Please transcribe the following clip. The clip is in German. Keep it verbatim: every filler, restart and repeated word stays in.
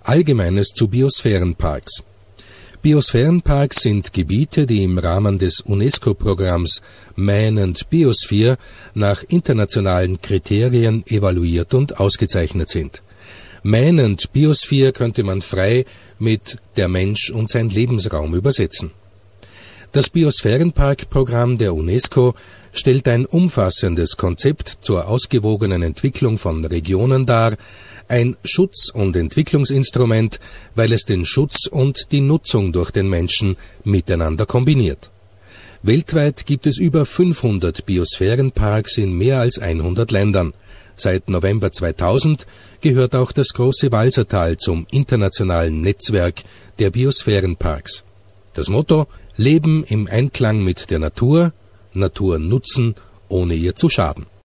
Allgemeines zu Biosphärenparks. Biosphärenparks sind Gebiete, die im Rahmen des UNESCO-Programms Man and Biosphere nach internationalen Kriterien evaluiert und ausgezeichnet sind. Man and Biosphere könnte man frei mit der Mensch und sein Lebensraum übersetzen. Das Biosphärenpark-Programm der UNESCO stellt ein umfassendes Konzept zur ausgewogenen Entwicklung von Regionen dar, ein Schutz- und Entwicklungsinstrument, weil es den Schutz und die Nutzung durch den Menschen miteinander kombiniert. Weltweit gibt es über fünfhundert Biosphärenparks in mehr als hundert Ländern. Seit November zweitausend gehört auch das große Walsertal zum internationalen Netzwerk der Biosphärenparks. Das Motto: Leben im Einklang mit der Natur, Natur nutzen, ohne ihr zu schaden.